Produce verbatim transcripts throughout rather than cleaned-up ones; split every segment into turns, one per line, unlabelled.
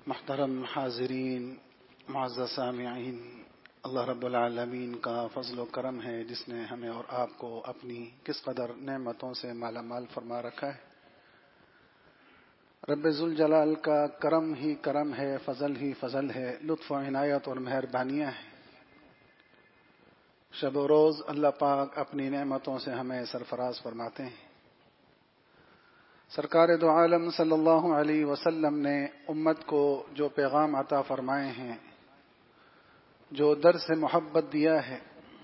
محترم حاضرین، معزز سامعین، اللہ رب العالمین کا فضل و کرم ہے جس نے ہمیں اور آپ کو اپنی کس قدر نعمتوں سے مالا مال فرما رکھا ہے۔ رب ذوالجلال کا کرم ہی کرم ہے، فضل ہی فضل ہے، لطف و عنایت اور مہربانیاں ہیں۔ شب و روز اللہ پاک اپنی نعمتوں سے ہمیں سرفراز فرماتے ہیں۔ سرکار دو عالم صلی اللہ علیہ وسلم نے امت کو جو پیغام عطا فرمائے ہیں، جو درس محبت دیا ہے،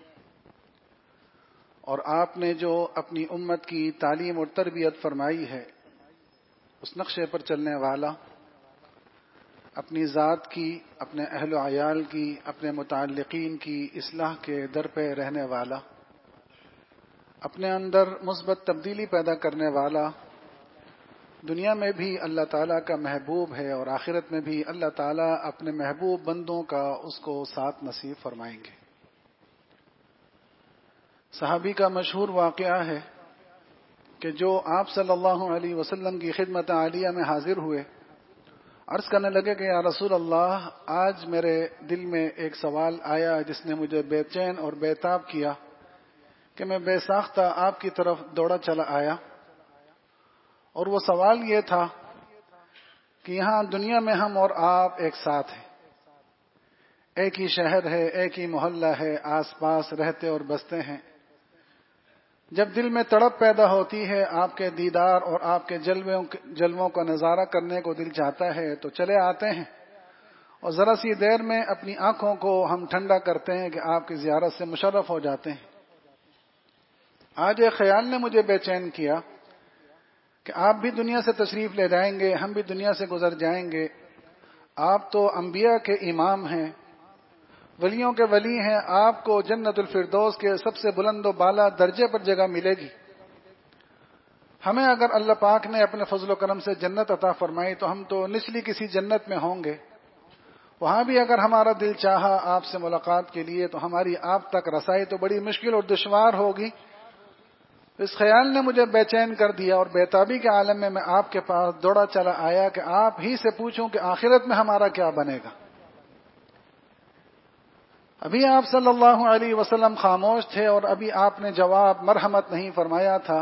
اور آپ نے جو اپنی امت کی تعلیم اور تربیت فرمائی ہے، اس نقشے پر چلنے والا، اپنی ذات کی، اپنے اہل و عیال کی، اپنے متعلقین کی اصلاح کے در پہ رہنے والا، اپنے اندر مثبت تبدیلی پیدا کرنے والا، دنیا میں بھی اللہ تعالیٰ کا محبوب ہے اور آخرت میں بھی اللہ تعالیٰ اپنے محبوب بندوں کا اس کو ساتھ نصیب فرمائیں گے۔ صحابی کا مشہور واقعہ ہے کہ جو آپ صلی اللہ علیہ وسلم کی خدمت عالیہ میں حاضر ہوئے، عرض کرنے لگے کہ یا رسول اللہ، آج میرے دل میں ایک سوال آیا جس نے مجھے بے چین اور بے تاب کیا کہ میں بے ساختہ آپ کی طرف دوڑا چلا آیا، اور وہ سوال یہ تھا کہ یہاں دنیا میں ہم اور آپ ایک ساتھ ہیں، ایک ہی شہر ہے، ایک ہی محلہ ہے، آس پاس رہتے اور بستے ہیں۔ جب دل میں تڑپ پیدا ہوتی ہے آپ کے دیدار اور آپ کے جلووں جلووں کا نظارہ کرنے کو دل چاہتا ہے تو چلے آتے ہیں، اور ذرا سی دیر میں اپنی آنکھوں کو ہم ٹھنڈا کرتے ہیں کہ آپ کی زیارت سے مشرف ہو جاتے ہیں۔ آج ایک خیال نے مجھے بے چین کیا کہ آپ بھی دنیا سے تشریف لے جائیں گے، ہم بھی دنیا سے گزر جائیں گے۔ آپ تو انبیاء کے امام ہیں، ولیوں کے ولی ہیں، آپ کو جنت الفردوس کے سب سے بلند و بالا درجے پر جگہ ملے گی۔ ہمیں اگر اللہ پاک نے اپنے فضل و کرم سے جنت عطا فرمائی تو ہم تو نچلی کسی جنت میں ہوں گے، وہاں بھی اگر ہمارا دل چاہا آپ سے ملاقات کے لیے تو ہماری آپ تک رسائی تو بڑی مشکل اور دشوار ہوگی۔ اس خیال نے مجھے بے چین کر دیا، اور بیتابی کے عالم میں میں آپ کے پاس دوڑا چلا آیا کہ آپ ہی سے پوچھوں کہ آخرت میں ہمارا کیا بنے گا۔ ابھی آپ صلی اللہ علیہ وسلم خاموش تھے اور ابھی آپ نے جواب مرحمت نہیں فرمایا تھا۔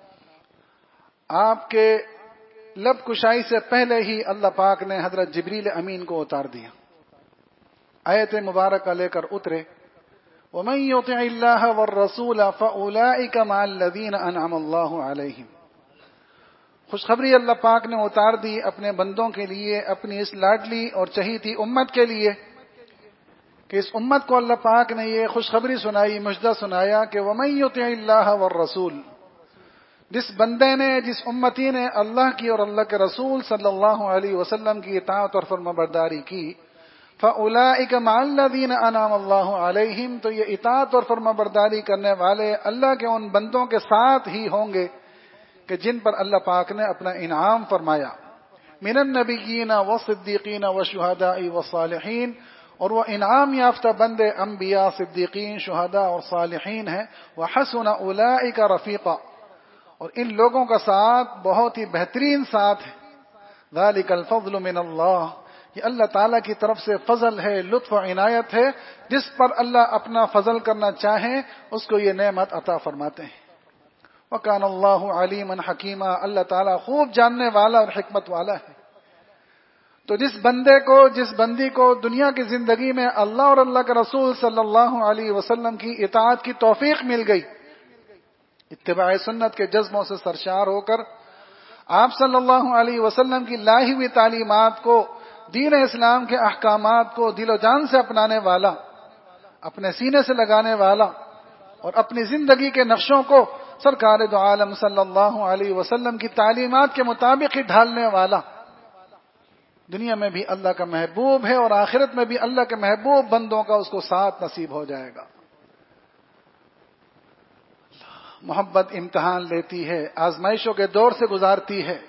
آپ کے لب کشائی سے پہلے ہی اللہ پاک نے حضرت جبریل امین کو اتار دیا، آیت مبارکہ لے کر اترے، وَمَن يُطِعِ اللَّهَ وَالرَّسُولَ فَأُولَٰئِكَ مَعَ الَّذِينَ أَنْعَمَ اللَّهُ عَلَيْهِمْ۔ خوشخبری اللہ پاک نے اتار دی اپنے بندوں کے لیے، اپنی اس لاڈلی اور چہیتی امت کے لیے، کہ اس امت کو اللہ پاک نے یہ خوشخبری سنائی، مژدہ سنایا کہ وَمَن يُطِعِ اللَّهَ وَالرَّسُولَ، جس بندے نے، جس امتی نے اللہ کی اور اللہ کے رسول صلی اللہ علیہ وسلم کی اطاعت اور فرمانبرداری کی، فَأُولَٰئِكَ مَعَ الَّذِينَ أَنْعَمَ اللَّهُ عَلَيْهِمْ، تو یہ اطاعت اور فرمانبرداری کرنے والے اللہ کے ان بندوں کے ساتھ ہی ہوں گے کہ جن پر اللہ پاک نے اپنا انعام فرمایا، مِنَ النَّبِيِّينَ وَالصِّدِّيقِينَ وَالشُّهَدَاءِ وَالصَّالِحِينَ، اور وہ انعام یافتہ بندے انبیاء، صدیقین، شہداء اور صالحین ہیں۔ وَحَسُنَ أُولَٰئِكَ رَفِيقًا، اور ان لوگوں کا ساتھ بہت ہی بہترین ساتھ ہے۔ ذَلِكَ الْفَضْلُ مِنَ اللَّهِ، یہ اللہ تعالیٰ کی طرف سے فضل ہے، لطف و عنایت ہے، جس پر اللہ اپنا فضل کرنا چاہیں اس کو یہ نعمت عطا فرماتے ہیں۔ وَكَانَ اللَّهُ عَلِيمًا حَكِيمًا، اللہ تعالیٰ خوب جاننے والا اور حکمت والا ہے۔ تو جس بندے کو، جس بندی کو دنیا کی زندگی میں اللہ اور اللہ کے رسول صلی اللہ علیہ وسلم کی اطاعت کی توفیق مل گئی، اتباع سنت کے جذبوں سے سرشار ہو کر آپ صلی اللہ علیہ وسلم کی لائی ہوئی تعلیمات کو، دین اسلام کے احکامات کو دل و جان سے اپنانے والا، اپنے سینے سے لگانے والا، اور اپنی زندگی کے نقشوں کو سرکار دو عالم صلی اللہ علیہ وسلم کی تعلیمات کے مطابق ہی ڈھالنے والا، دنیا میں بھی اللہ کا محبوب ہے اور آخرت میں بھی اللہ کے محبوب بندوں کا اس کو ساتھ نصیب ہو جائے گا۔ محبت امتحان لیتی ہے، آزمائشوں کے دور سے گزارتی ہے،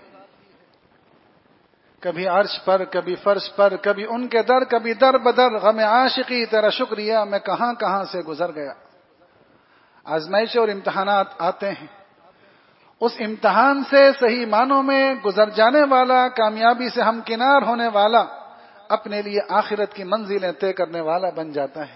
کبھی عرش پر، کبھی فرش پر، کبھی ان کے در، کبھی در بدر، غم عاشقی تیرا شکریہ میں کہاں کہاں سے گزر گیا۔ آزمائشیں اور امتحانات آتے ہیں، اس امتحان سے صحیح معنوں میں گزر جانے والا، کامیابی سے ہمکنار ہونے والا، اپنے لیے آخرت کی منزلیں طے کرنے والا بن جاتا ہے۔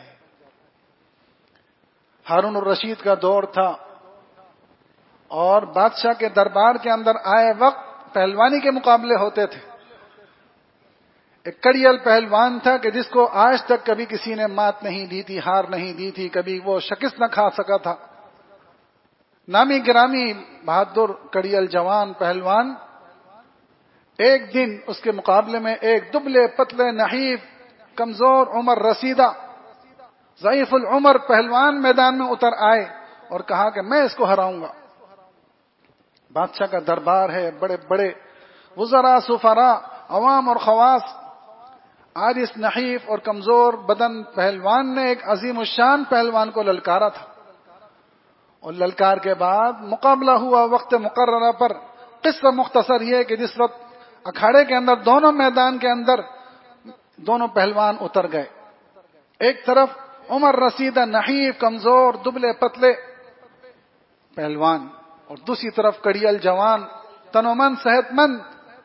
ہارون الرشید کا دور تھا اور بادشاہ کے دربار کے اندر آئے وقت پہلوانی کے مقابلے ہوتے تھے۔ ایک کڑیل پہلوان تھا کہ جس کو آج تک کبھی کسی نے مات نہیں دی تھی، ہار نہیں دی تھی، کبھی وہ شکست نہ کھا سکا تھا۔ نامی گرامی بہادر کڑیل جوان پہلوان، ایک دن اس کے مقابلے میں ایک دبلے پتلے نحیف کمزور عمر رسیدہ ضعیف العمر پہلوان میدان میں اتر آئے اور کہا کہ میں اس کو ہراؤں گا۔ بادشاہ کا دربار ہے، بڑے بڑے وزراء سفراء عوام اور خواص، آج اس نحیف اور کمزور بدن پہلوان نے ایک عظیم الشان پہلوان کو للکارا تھا، اور للکار کے بعد مقابلہ ہوا وقت مقررہ پر۔ قصہ مختصر یہ کہ جس وقت اکھاڑے کے اندر دونوں میدان کے اندر دونوں پہلوان اتر گئے، ایک طرف عمر رسیدہ نحیف کمزور دبلے پتلے پہلوان اور دوسری طرف کڑیل جوان تنومند صحت مند۔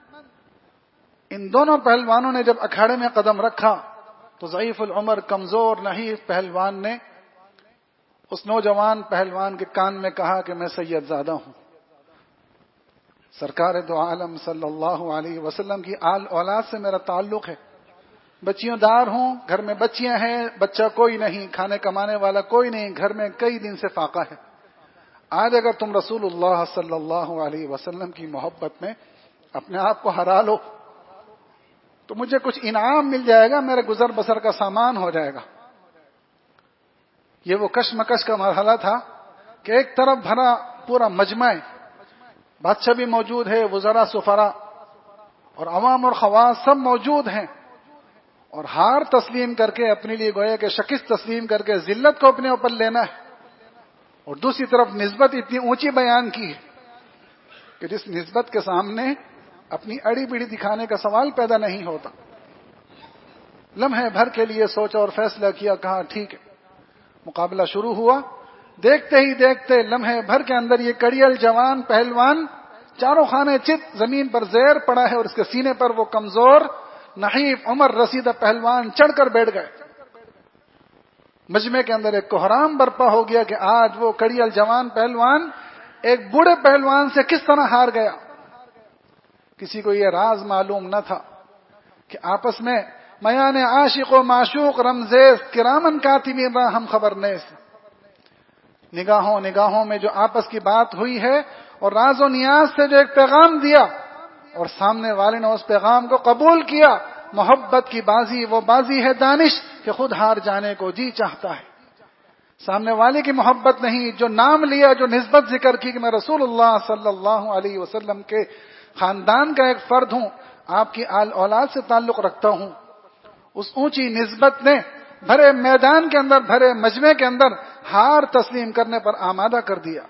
ان دونوں پہلوانوں نے جب اکھاڑے میں قدم رکھا تو ضعیف العمر کمزور نحیف پہلوان نے اس نوجوان پہلوان کے کان میں کہا کہ میں سید زادہ ہوں، سرکار دو عالم صلی اللہ علیہ وسلم کی آل اولاد سے میرا تعلق ہے، بچیوں دار ہوں، گھر میں بچیاں ہیں، بچہ کوئی نہیں، کھانے کمانے والا کوئی نہیں، گھر میں کئی دن سے فاقہ ہے۔ آج اگر تم رسول اللہ صلی اللہ علیہ وسلم کی محبت میں اپنے آپ کو ہرا لو تو مجھے کچھ انعام مل جائے گا، میرے گزر بسر کا سامان ہو جائے گا۔ یہ وہ کشمکش کا مرحلہ تھا کہ ایک طرف بھرا پورا مجمع، بادشاہ بھی موجود ہے، وزراء سفراء اور عوام اور خواص سب موجود ہیں، اور ہار تسلیم کر کے اپنے لیے گویا کہ شکست تسلیم کر کے ذلت کو اپنے اوپر لینا ہے، اور دوسری طرف نسبت اتنی اونچی بیان کی ہے کہ جس نسبت کے سامنے اپنی اڑی بڑی دکھانے کا سوال پیدا نہیں ہوتا۔ لمحے بھر کے لیے سوچا اور فیصلہ کیا، کہا ٹھیک ہے۔ مقابلہ شروع ہوا، دیکھتے ہی دیکھتے لمحے بھر کے اندر یہ کڑیل جوان پہلوان چاروں خانے چت زمین پر زیر پڑا ہے، اور اس کے سینے پر وہ کمزور نحیف عمر رسیدہ پہلوان چڑھ کر بیٹھ گئے۔ مجمع کے اندر ایک کوہرام برپا ہو گیا کہ آج وہ کڑیل جوان پہلوان ایک بوڑھے پہلوان سے کس طرح ہار گیا۔ کسی کو یہ راز معلوم نہ تھا کہ آپس میں میان عاشق و معشوق رمزیز کرامن کاتبین را ہم خبر نیز، نگاہوں نگاہوں میں جو آپس کی بات ہوئی ہے اور راز و نیاز سے جو ایک پیغام دیا اور سامنے والے نے اس پیغام کو قبول کیا۔ محبت کی بازی وہ بازی ہے دانش کہ خود ہار جانے کو جی چاہتا ہے۔ سامنے والے کی محبت نہیں، جو نام لیا، جو نسبت ذکر کی کہ میں رسول اللہ صلی اللہ علیہ وسلم کے خاندان کا ایک فرد ہوں، آپ کی آل اولاد سے تعلق رکھتا ہوں، اس اونچی نسبت نے بھرے میدان کے اندر بھرے مجمع کے اندر ہار تسلیم کرنے پر آمادہ کر دیا۔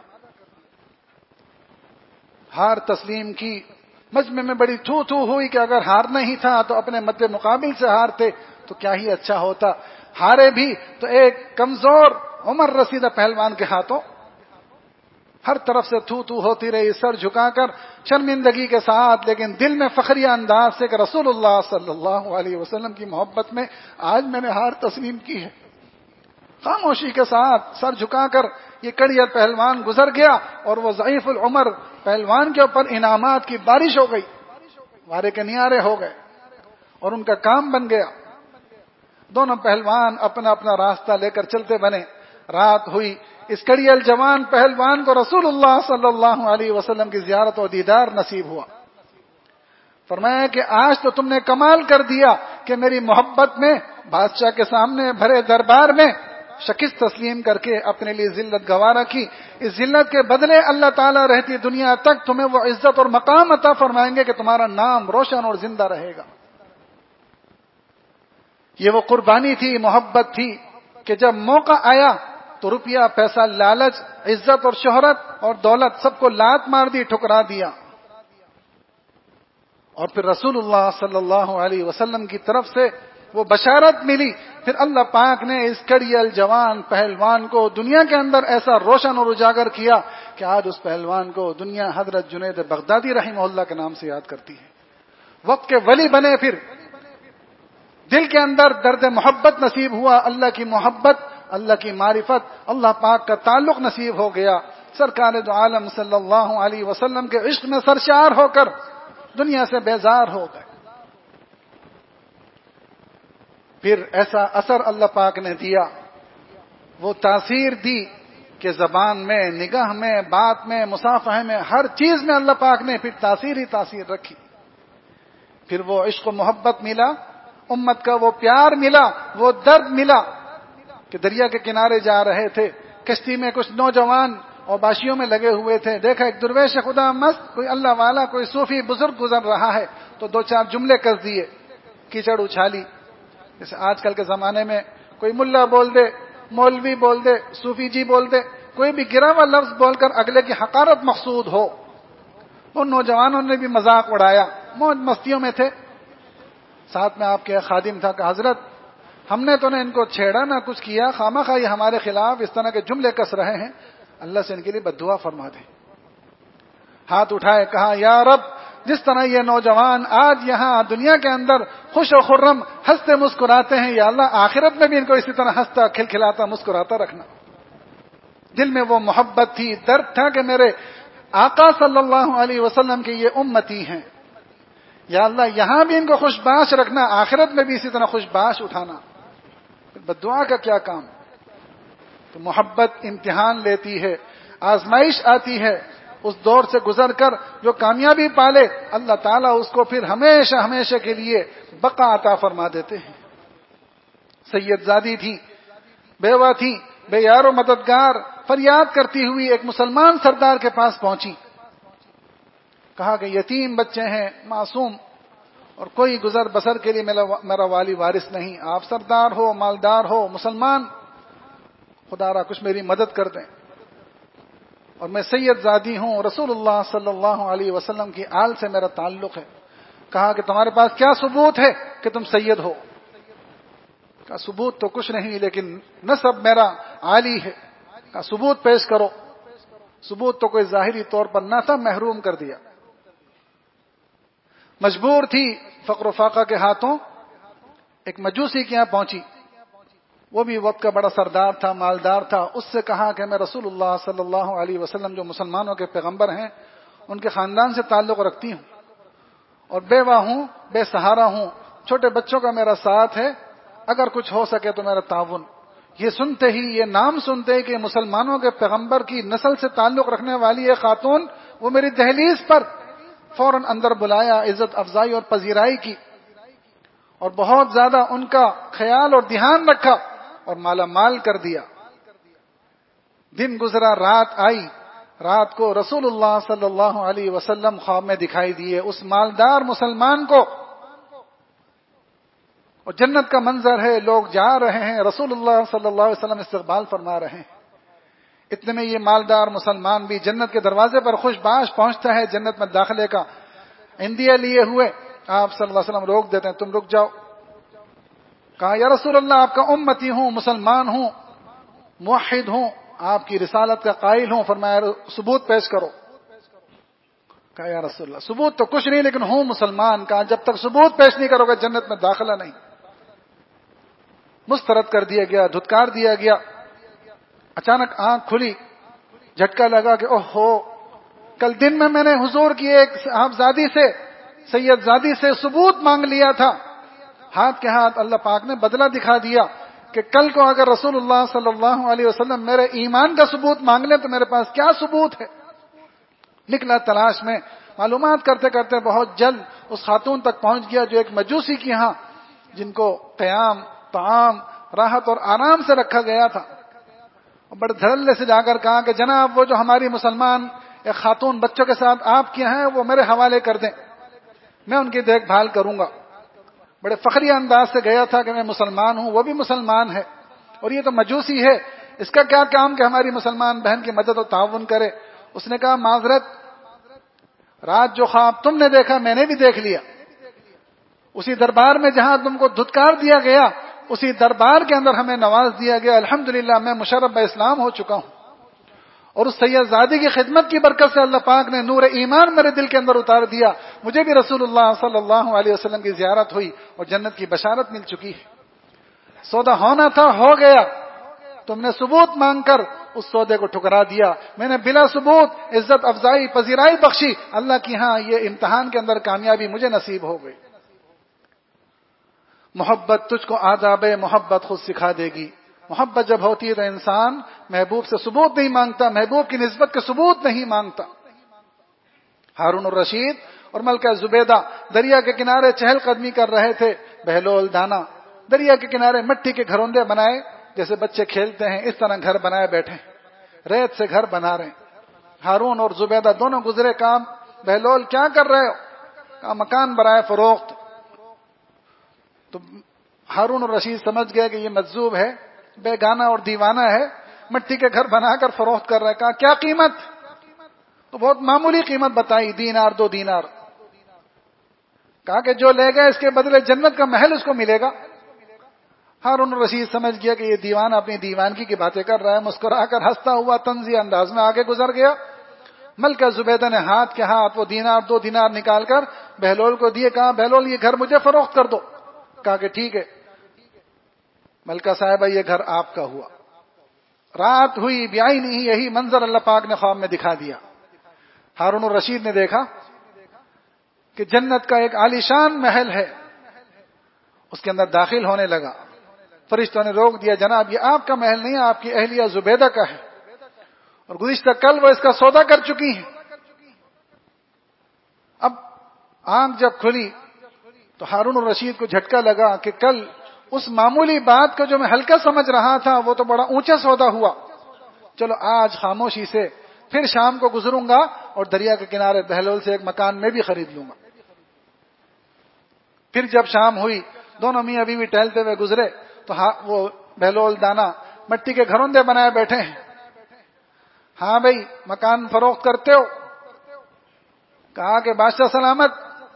ہار تسلیم کی، مجمع میں بڑی تھو تھو ہوئی کہ اگر ہارنا ہی تھا تو اپنے مد مقابل سے ہارتے تو کیا ہی اچھا ہوتا، ہارے بھی تو ایک کمزور عمر رسیدہ پہلوان کے ہاتھوں۔ ہر طرف سے تھو تھو ہوتی رہی، سر جھکا کر شرمندگی کے ساتھ، لیکن دل میں فخریہ انداز سے کہ رسول اللہ صلی اللہ علیہ وسلم کی محبت میں آج میں نے ہار تسلیم کی ہے۔ خاموشی کے ساتھ سر جھکا کر یہ کڑیل پہلوان گزر گیا، اور وہ ضعیف العمر پہلوان کے اوپر انعامات کی بارش ہو گئی، وارے کے نیارے ہو گئے اور ان کا کام بن گیا۔ دونوں پہلوان اپنا اپنا راستہ لے کر چلتے بنے۔ رات ہوئی، اس کڑیل جوان پہلوان کو رسول اللہ صلی اللہ علیہ وسلم کی زیارت و دیدار نصیب ہوا۔ فرمایا کہ آج تو تم نے کمال کر دیا کہ میری محبت میں بادشاہ کے سامنے بھرے دربار میں شکست تسلیم کر کے اپنے لیے ذلت گوارا کی۔ اس ذلت کے بدلے اللہ تعالیٰ رہتی دنیا تک تمہیں وہ عزت اور مقام عطا فرمائیں گے کہ تمہارا نام روشن اور زندہ رہے گا۔ یہ وہ قربانی تھی، محبت تھی کہ جب موقع آیا تو روپیہ پیسہ لالچ عزت اور شہرت اور دولت سب کو لات مار دی، ٹھکرا دیا، اور پھر رسول اللہ صلی اللہ علیہ وسلم کی طرف سے وہ بشارت ملی۔ پھر اللہ پاک نے اس کڑیل جوان پہلوان کو دنیا کے اندر ایسا روشن اور اجاگر کیا کہ آج اس پہلوان کو دنیا حضرت جنید بغدادی رحمہ اللہ کے نام سے یاد کرتی ہے۔ وقت کے ولی بنے، پھر دل کے اندر درد محبت نصیب ہوا، اللہ کی محبت، اللہ کی معرفت، اللہ پاک کا تعلق نصیب ہو گیا، سرکار دو عالم صلی اللہ علیہ وسلم کے عشق میں سرشار ہو کر دنیا سے بیزار ہو گئے۔ پھر ایسا اثر اللہ پاک نے دیا، وہ تاثیر دی کہ زبان میں، نگاہ میں، بات میں، مصافحے میں، ہر چیز میں اللہ پاک نے پھر تاثیر ہی تاثیر رکھی۔ پھر وہ عشق و محبت ملا، امت کا وہ پیار ملا، وہ درد ملا کہ دریا کے کنارے جا رہے تھے، کشتی میں کچھ نوجوان اور باشیوں میں لگے ہوئے تھے، دیکھا ایک درویش خدا مست، کوئی اللہ والا، کوئی صوفی بزرگ گزر رہا ہے، تو دو چار جملے کس دیے، کیچڑ اچھالی۔ جیسے آج کل کے زمانے میں کوئی ملا بول دے، مولوی بول دے، صوفی جی بول دے، کوئی بھی گرا ہوا لفظ بول کر اگلے کی حقارت مقصود ہو۔ ان نوجوانوں نے بھی مذاق اڑایا، موج مستیوں میں تھے۔ ساتھ میں آپ کے خادم تھا کہ حضرت ہم نے تو نہ ان کو چھیڑا نہ کچھ کیا، خواہ خواہ یہ ہمارے خلاف اس طرح کے جملے کس رہے ہیں، اللہ سے ان کے لیے بددعا فرما دے۔ ہاتھ اٹھائے، کہا یا رب، جس طرح یہ نوجوان آج یہاں دنیا کے اندر خوش و خرم ہنستے مسکراتے ہیں، یا اللہ آخرت میں بھی ان کو اسی طرح ہنستا کھلکھلاتا مسکراتا رکھنا۔ دل میں وہ محبت تھی، درد تھا کہ میرے آقا صلی اللہ علیہ وسلم کے یہ امتی ہیں، یا اللہ یہاں بھی ان کو خوش باش رکھنا، آخرت میں بھی اسی طرح خوش باش اٹھانا۔ بددعا کا کیا کام؟ تو محبت امتحان لیتی ہے، آزمائش آتی ہے، اس دور سے گزر کر جو کامیابی پالے اللہ تعالیٰ اس کو پھر ہمیشہ ہمیشہ کے لیے بقا عطا فرما دیتے ہیں۔ سید زادی تھی، بیوہ تھی، بے یار و مددگار، فریاد کرتی ہوئی ایک مسلمان سردار کے پاس پہنچی، کہا کہ یتیم بچے ہیں، معصوم، اور کوئی گزر بسر کے لیے میرا والی وارث نہیں، آپ سردار ہو، مالدار ہو، مسلمان، خدا را کچھ میری مدد کر دیں، اور میں سید زادی ہوں، رسول اللہ صلی اللہ علیہ وسلم کی آل سے میرا تعلق ہے۔ کہا کہ تمہارے پاس کیا ثبوت ہے کہ تم سید ہو؟ کہا ثبوت تو کچھ نہیں، لیکن نسب میرا عالی ہے۔ کہا ثبوت پیش کرو۔ ثبوت تو کوئی ظاہری طور پر نہ تھا، محروم کر دیا۔ مجبور تھی، فقر و فاقہ کے ہاتھوں ایک مجوسی کے یہاں پہنچی، وہ بھی وقت کا بڑا سردار تھا، مالدار تھا۔ اس سے کہا کہ میں رسول اللہ صلی اللہ علیہ وسلم جو مسلمانوں کے پیغمبر ہیں ان کے خاندان سے تعلق رکھتی ہوں، اور بیوہ ہوں، بے سہارا ہوں، چھوٹے بچوں کا میرا ساتھ ہے، اگر کچھ ہو سکے تو میرا تعاون۔ یہ سنتے ہی، یہ نام سنتے ہی کہ مسلمانوں کے پیغمبر کی نسل سے تعلق رکھنے والی ایک خاتون، وہ میری دہلیز پر فوراً اندر بلایا، عزت افزائی اور پذیرائی کی، اور بہت زیادہ ان کا خیال اور دھیان رکھا اور مالا مال کر دیا۔ دن گزرا، رات آئی، رات کو رسول اللہ صلی اللہ علیہ وسلم خواب میں دکھائی دیے اس مالدار مسلمان کو، اور جنت کا منظر ہے، لوگ جا رہے ہیں، رسول اللہ صلی اللہ علیہ وسلم استقبال فرما رہے ہیں۔ اتنے میں یہ مالدار مسلمان بھی جنت کے دروازے پر خوش باش پہنچتا ہے، جنت میں داخلے کا عندیہ لیے ہوئے۔ آپ صلی اللہ علیہ وسلم روک دیتے ہیں، تم رک جاؤ۔ کہا یا رسول اللہ، آپ کا امتی ہوں، مسلمان ہوں، موحد ہوں، آپ کی رسالت کا قائل ہوں۔ فرمایا ثبوت پیش کرو۔ کہا یا رسول اللہ ثبوت تو کچھ نہیں، لیکن ہوں مسلمان۔ کہا جب تک ثبوت پیش نہیں کرو گے جنت میں داخلہ نہیں۔ مسترد کر دیا گیا، دھتکار دیا گیا۔ اچانک آنکھ کھلی، جھٹکا لگا کہ اوہ ہو، کل دن میں میں نے حضور کی ایک صاحبزادی سے، سید زادی سے ثبوت مانگ لیا تھا۔ ہاتھ کے ہاتھ اللہ پاک نے بدلہ دکھا دیا کہ کل کو اگر رسول اللہ صلی اللہ علیہ وسلم میرے ایمان کا ثبوت مانگ لیں تو میرے پاس کیا ثبوت ہے۔ نکلا تلاش میں، معلومات کرتے کرتے بہت جلد اس خاتون تک پہنچ گیا جو ایک مجوسی کی ہاں، جن کو قیام، طعام، راحت اور آرام سے رکھا گیا تھا۔ بڑے دھڑلے سے جا کر کہا کہ جناب وہ جو ہماری مسلمان ایک خاتون بچوں کے ساتھ آپ کی ہیں وہ میرے حوالے کر دیں، میں ان کی دیکھ بھال کروں گا۔ بڑے فخری انداز سے گیا تھا کہ میں مسلمان ہوں، وہ بھی مسلمان ہے، اور یہ تو مجوسی ہے، اس کا کیا کام کہ ہماری مسلمان بہن کی مدد و تعاون کرے۔ اس نے کہا معذرت، رات جو خواب تم نے دیکھا میں نے بھی دیکھ لیا، اسی دربار میں جہاں تم کو دھتکار دیا گیا اسی دربار کے اندر ہمیں نواز دیا گیا، الحمدللہ میں مشرف اسلام ہو چکا ہوں، اور اس سید زادی کی خدمت کی برکت سے اللہ پاک نے نور ایمان میرے دل کے اندر اتار دیا. مجھے بھی رسول اللہ صلی اللہ علیہ وسلم کی زیارت ہوئی اور جنت کی بشارت مل چکی ہے. سودا ہونا تھا، ہو گیا. تم نے ثبوت مانگ کر اس سودے کو ٹھکرا دیا. میں نے بلا ثبوت عزت افزائی پذیرائی بخشی. اللہ کی ہاں یہ امتحان کے اندر کامیابی مجھے نصیب ہو گئی. محبت تجھ کو آداب محبت خود سکھا دے گی. محبت جب ہوتی ہے تو انسان محبوب سے ثبوت نہیں مانگتا، محبوب کی نسبت کے ثبوت نہیں مانگتا. ہارون الرشید اور ملکہ زبیدہ دریا کے کنارے چہل قدمی کر رہے تھے. بہلول دانا دریا کے کنارے مٹی کے گھروندے بنائے، جیسے بچے کھیلتے ہیں اس طرح گھر بنائے بیٹھے، ریت سے گھر بنا رہے ہیں. ہارون اور زبیدہ دونوں گزرے. کام بہلول کیا کر رہے ہو؟ کہا مکان برائے فروخت. تو ہارون الرشید سمجھ گئے کہ یہ مجذوب ہے، بے گانا اور دیوانہ ہے، مٹی کے گھر بنا کر فروخت کر رہا ہے. کہا کیا قیمت؟ تو بہت معمولی قیمت بتائی، دینار دو دینار. کہا کہ جو لے گا اس کے بدلے جنت کا محل اس کو ملے گا. ہارون الرشید سمجھ گیا کہ یہ دیوانہ اپنی دیوانگی کی باتیں کر رہا ہے. مسکرا کر ہنستا ہوا طنزی انداز میں آگے گزر گیا. ملکہ زبیدہ نے ہاتھ کے ہاتھ وہ دینار دو دینار نکال کر بہلول کو دیے. کہا بہلول یہ گھر مجھے فروخت کر دو. کہا کہ ٹھیک ہے. ملکہ صاحبہ یہ گھر آپ کا ہوا. رات ہوئی بیائی نہیں، یہی منظر اللہ پاک نے خواب میں دکھا دیا. ہارون الرشید نے دیکھا کہ جنت کا ایک عالیشان محل ہے. اس کے اندر داخل ہونے لگا. فرشتوں نے روک دیا، جناب یہ آپ کا محل نہیں ہے، آپ کی اہلیہ زبیدہ کا ہے، اور گزشتہ کل وہ اس کا سودا کر چکی ہیں. اب آنکھ جب کھلی تو ہارون الرشید کو جھٹکا لگا کہ کل اس معمولی بات کو جو میں ہلکا سمجھ رہا تھا وہ تو بڑا اونچا سودا ہوا. چلو آج خاموشی سے پھر شام کو گزروں گا اور دریا کے کنارے بہلول سے ایک مکان میں بھی خرید لوں گا. پھر جب شام ہوئی دونوں میاں بیوی ٹہلتے ہوئے گزرے تو وہ بہلول دانا مٹی کے گھروندے بنائے بیٹھے ہیں. ہاں بھائی مکان فروخت کرتے ہو؟ کہا کہ بادشاہ سلامت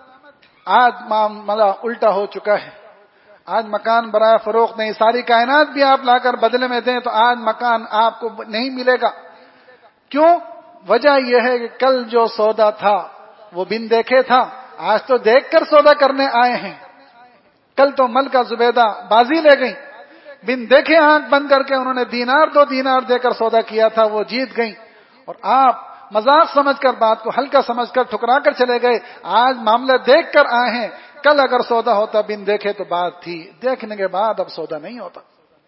آج معاملہ الٹا ہو چکا ہے. آج مکان برائے فروخت نہیں، ساری کائنات بھی آپ لا کر بدلے میں دیں تو آج مکان آپ کو نہیں ملے گا. کیوں؟ وجہ یہ ہے کہ کل جو سودا تھا وہ بن دیکھے تھا، آج تو دیکھ کر سودا کرنے آئے ہیں. کل تو ملکہ زبیدہ بازی لے گئی، بن دیکھے آنکھ بند کر کے انہوں نے دینار دو دینار دے کر سودا کیا تھا، وہ جیت گئی. اور آپ مذاق سمجھ کر بات کو ہلکا سمجھ کر ٹھکرا کر چلے گئے. آج معاملہ دیکھ کر آئے ہیں، کل اگر سودا ہوتا بن دیکھے تو بات تھی، دیکھنے کے بعد اب سودا نہیں ہوتا.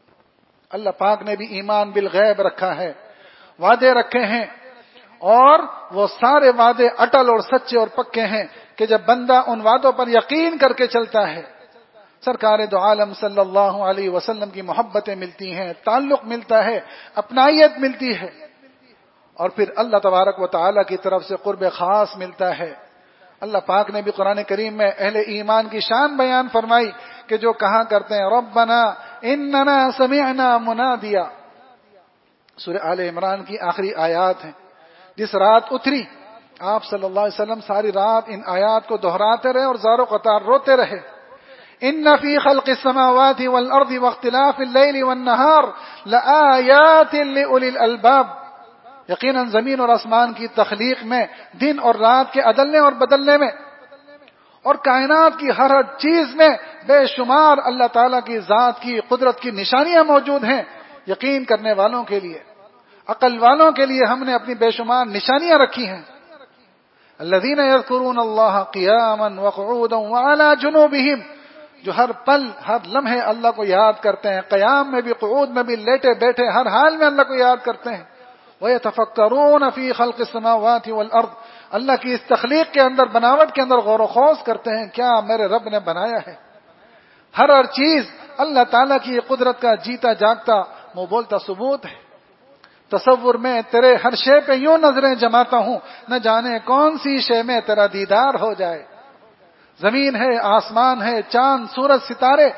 اللہ پاک نے بھی ایمان بالغیب رکھا ہے، وعدے رکھے ہیں، اور وہ سارے وعدے اٹل اور سچے اور پکے ہیں کہ جب بندہ ان وعدوں پر یقین کر کے چلتا ہے، سرکار دو عالم صلی اللہ علیہ وسلم کی محبتیں ملتی ہیں، تعلق ملتا ہے، اپنائیت ملتی ہے، اور پھر اللہ تبارک و تعالی کی طرف سے قرب خاص ملتا ہے. اللہ پاک نے بھی قرآن کریم میں اہل ایمان کی شان بیان فرمائی کہ جو کہا کرتے ہیں ربنا اننا سمعنا منادیا. سورہ آل عمران کی آخری آیات ہیں. جس رات اتری آپ صلی اللہ علیہ وسلم ساری رات ان آیات کو دہراتے رہے اور زار و قطار روتے رہے. ان فی خلق السماوات والارض واختلاف اللیل والنہار لآیات لأولی الالباب. یقیناً زمین اور آسمان کی تخلیق میں، دن اور رات کے عدلنے اور بدلنے میں، اور کائنات کی ہر ہر چیز میں بے شمار اللہ تعالیٰ کی ذات کی قدرت کی نشانیاں موجود ہیں. یقین کرنے والوں کے لیے، عقل والوں کے لیے ہم نے اپنی بے شمار نشانیاں رکھی ہیں. الذین یذکرون اللہ قیاما وقعودا وعلی جنوبہم، جو ہر پل ہر لمحے اللہ کو یاد کرتے ہیں، قیام میں بھی قعود میں بھی، لیٹے بیٹھے ہر حال میں اللہ کو یاد کرتے ہیں. وَيَتَفَكَّرُونَ فِي خَلْقِ السَّمَاوَاتِ وَالْأَرْضِ، اللہ کی اس تخلیق کے اندر، بناوٹ کے اندر غور و خوض کرتے ہیں، کیا میرے رب نے بنایا ہے. ہر ہر چیز اللہ تعالیٰ کی قدرت کا جیتا جاگتا منہ بولتا ثبوت ہے. تصور میں تیرے ہر شے پہ یوں نظریں جماتا ہوں، نہ جانے کون سی شے میں تیرا دیدار ہو جائے. زمین ہے، آسمان ہے، چاند سورج ستارے،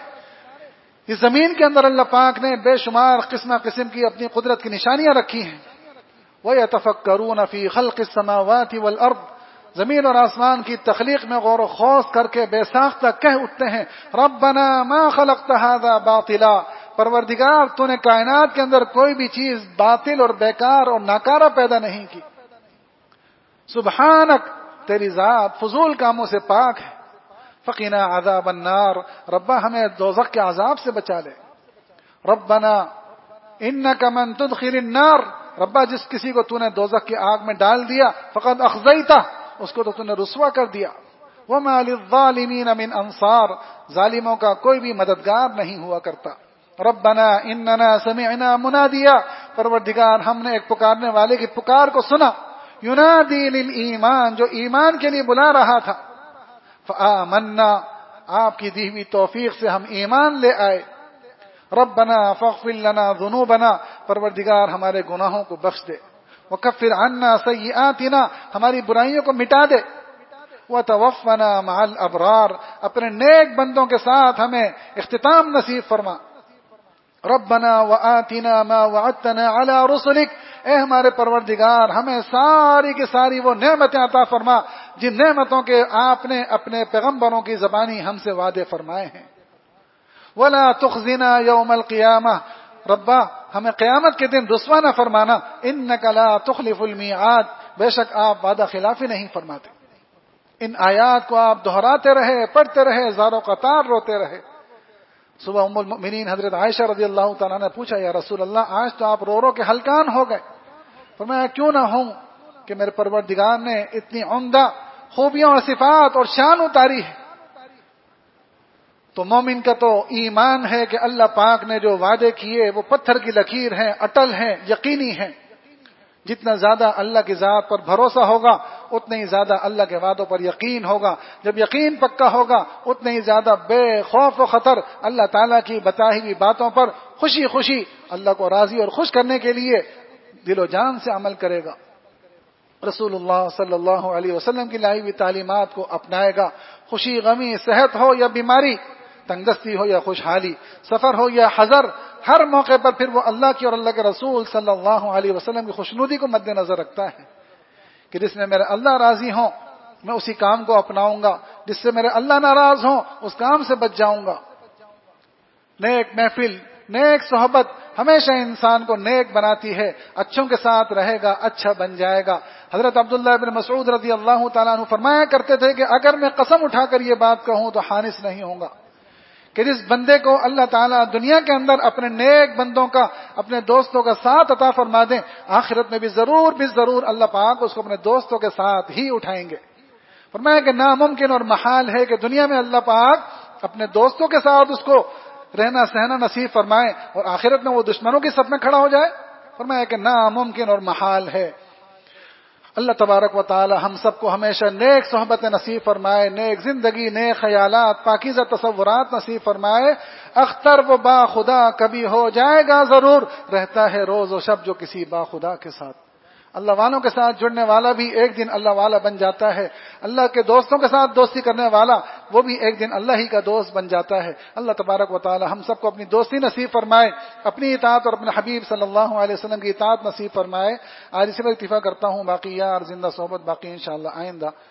اس زمین کے اندر اللہ پاک نے بے شمار قسم قسم کی اپنی قدرت کی نشانیاں رکھی ہیں. وَيَتَفَكَّرُونَ فِي خَلْقِ السَّمَاوَاتِ وَالْأَرْضِ، زمین اور آسمان کی تخلیق میں غور و خوض کر کے بے ساختہ کہہ اٹھتے ہیں ربنا ما خلقت هذا باطلا، پروردگار تو نے کائنات کے اندر کوئی بھی چیز باطل اور بیکار اور ناکارہ پیدا نہیں کی. سبحانک، تیری ذات فضول کاموں سے پاک ہے. فقنا عذاب النار، ربا ہمیں دوزخ کے عذاب سے بچا لے. ربنا انک من تدخل النار، ربا جس کسی کو تو نے دوزخ کی آگ میں ڈال دیا، فقد اخزیتہ، اس کو تو تو نے رسوا کر دیا. وما للظالمین من انصار، ظالموں کا کوئی بھی مددگار نہیں ہوا کرتا. ربنا اننا سمعنا منادیا، پروردگار ہم نے ایک پکارنے والے کی پکار کو سنا، ینادی للایمان، جو ایمان کے لیے بلا رہا تھا. فآمنا، آپ کی دی ہوئی توفیق سے ہم ایمان لے آئے. ربنا فاغفر لنا ذنوبنا، پروردگار ہمارے گناہوں کو بخش دے. وکفر عنا سیئاتنا، ہماری برائیوں کو مٹا دے. وتوفنا مع الابرار، اپنے نیک بندوں کے ساتھ ہمیں اختتام نصیب فرما. ربنا وآتنا ما وعدتنا على رسلک، اے ہمارے پروردگار ہمیں ساری کی ساری وہ نعمتیں عطا فرما جن نعمتوں کے آپ نے اپنے پیغمبروں کی زبانی ہم سے وعدے فرمائے ہیں. ولا تخزنا یوم القیامہ، ربا ہمیں قیامت کے دن رسوا نہ فرمانا. انک لا تخلف المیعاد، بے شک آپ وعدہ خلافی نہیں فرماتے. ان آیات کو آپ دہراتے رہے، پڑھتے رہے، زاروں قطار روتے رہے. صبح ام المؤمنین حضرت عائشہ رضی اللہ تعالیٰ نے پوچھا، یا رسول اللہ آج تو آپ رو رو کے ہلکان ہو گئے. فرمایا کیوں نہ ہوں کہ میرے پروردگار نے اتنی عمدہ خوبیاں اور صفات اور شان اتاری ہے. تو مومن کا تو ایمان ہے کہ اللہ پاک نے جو وعدے کیے وہ پتھر کی لکیر ہیں، اٹل ہیں، یقینی ہیں. جتنا زیادہ اللہ کی ذات پر بھروسہ ہوگا اتنے ہی زیادہ اللہ کے وعدوں پر یقین ہوگا. جب یقین پکا ہوگا اتنے ہی زیادہ بے خوف و خطر اللہ تعالیٰ کی بتائی ہوئی باتوں پر خوشی خوشی اللہ کو راضی اور خوش کرنے کے لیے دل و جان سے عمل کرے گا. رسول اللہ صلی اللہ علیہ وسلم کی لائی ہوئی تعلیمات کو اپنائے گا. خوشی غمی، صحت ہو یا بیماری، تنگدستی ہو یا خوشحالی، سفر ہو یا حضر، ہر موقع پر پھر وہ اللہ کی اور اللہ کے رسول صلی اللہ علیہ وسلم کی خوشنودی کو مد نظر رکھتا ہے کہ جس میں میرے اللہ راضی ہوں میں اسی کام کو اپناؤں گا، جس سے میرے اللہ ناراض ہوں اس کام سے بچ جاؤں گا. نیک محفل، نیک صحبت ہمیشہ انسان کو نیک بناتی ہے. اچھوں کے ساتھ رہے گا اچھا بن جائے گا. حضرت عبداللہ بن مسعود رضی اللہ تعالیٰ عنہ فرمایا کرتے تھے کہ اگر میں قسم اٹھا کر یہ بات کہوں تو حانث نہیں ہوں گا کہ جس بندے کو اللہ تعالیٰ دنیا کے اندر اپنے نیک بندوں کا، اپنے دوستوں کا ساتھ عطا فرما دیں، آخرت میں بھی ضرور بھی ضرور اللہ پاک اس کو اپنے دوستوں کے ساتھ ہی اٹھائیں گے. فرمایا کہ ناممکن اور محال ہے کہ دنیا میں اللہ پاک اپنے دوستوں کے ساتھ اس کو رہنا سہنا نصیب فرمائے اور آخرت میں وہ دشمنوں کی صف میں کھڑا ہو جائے. فرمایا کہ ناممکن اور محال ہے. اللہ تبارک و تعالی ہم سب کو ہمیشہ نیک صحبت نصیب فرمائے، نیک زندگی، نیک خیالات، پاکیزہ تصورات نصیب فرمائے. اختر و با خدا کبھی ہو جائے گا ضرور، رہتا ہے روز و شب جو کسی با خدا کے ساتھ. اللہ والوں کے ساتھ جڑنے والا بھی ایک دن اللہ والا بن جاتا ہے. اللہ کے دوستوں کے ساتھ دوستی کرنے والا وہ بھی ایک دن اللہ ہی کا دوست بن جاتا ہے. اللہ تبارک و تعالی ہم سب کو اپنی دوستی نصیب فرمائے، اپنی اطاعت اور اپنے حبیب صلی اللہ علیہ وسلم کی اطاعت نصیب فرمائے. آج اسی پر اتفاق کرتا ہوں، باقی یار زندہ صحبت باقی انشاءاللہ آئندہ.